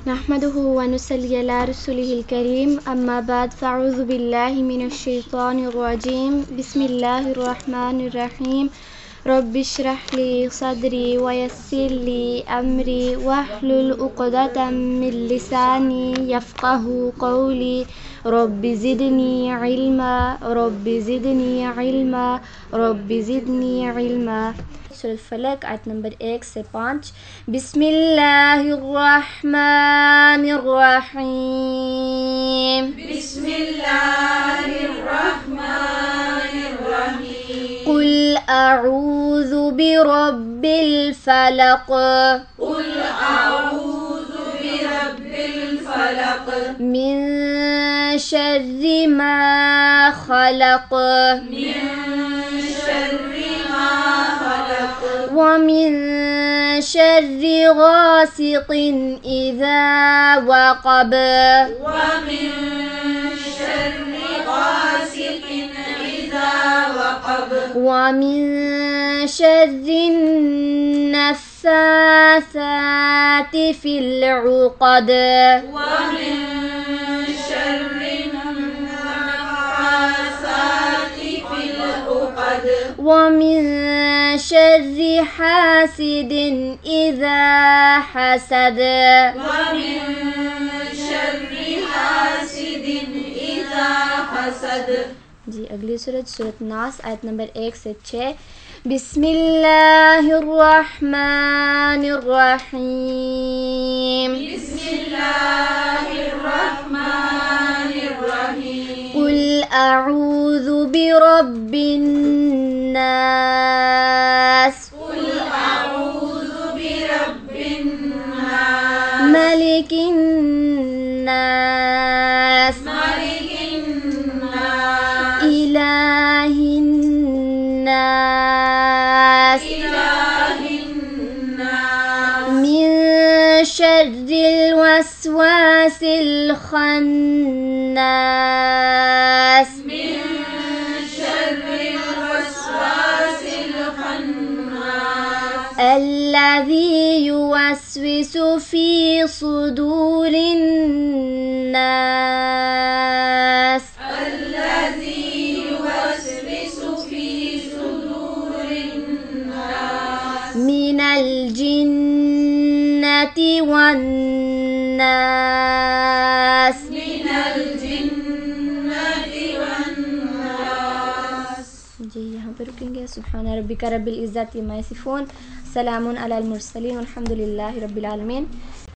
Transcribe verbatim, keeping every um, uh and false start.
نحمده ونصلي على رسوله الكريم أما بعد فأعوذ بالله من الشيطان الرجيم بسم الله الرحمن الرحيم رب اشرح لي صدري ويسر لي أمري واحلل عقدة من لساني يفقه قولي رب زدني علما رب زدني علما رب زدني علما سورة الفلق آیت نمبر ایک سے پانچ. بسم اللہ الرحمن الرحیم. بسم اللہ الرحمن الرحیم. قل اعوذ برب الفلق. قل اعوذ برب الفلق. من شر ما خلق. من شر ما خلق. ومن شر غاسق إذا وقب. ومن شر غاسق إذا وقب. ومن شر النفاثات في العقد. ومن شر النفاثات في العقد. ومن شر حاسد إذا حسد. ومن شر حاسد إذا حسد. جی اگلی سورت سورت ناس آیت نمبر ایک سے چھ. بسم اللہ الرحمن الرحیم. بسم الله الرحمن الرحيم. قل اعوذ برب الناس. قل أعوذ برب الناس. ملك الناس. ملك الناس. إله الناس. إله الناس. من شر الوسواس الخناس. من شر الوسواس الخناس. الذي يوسوس في صدور الناس. الذي يوسوس في صدور الناس. من الجنة والناس. من الجنة والناس. جی یہاں پہ رکیں گے. سبحان ربک رب العزت عما یصفون. سلام علی المرسلین والحمد للہ رب العالمین.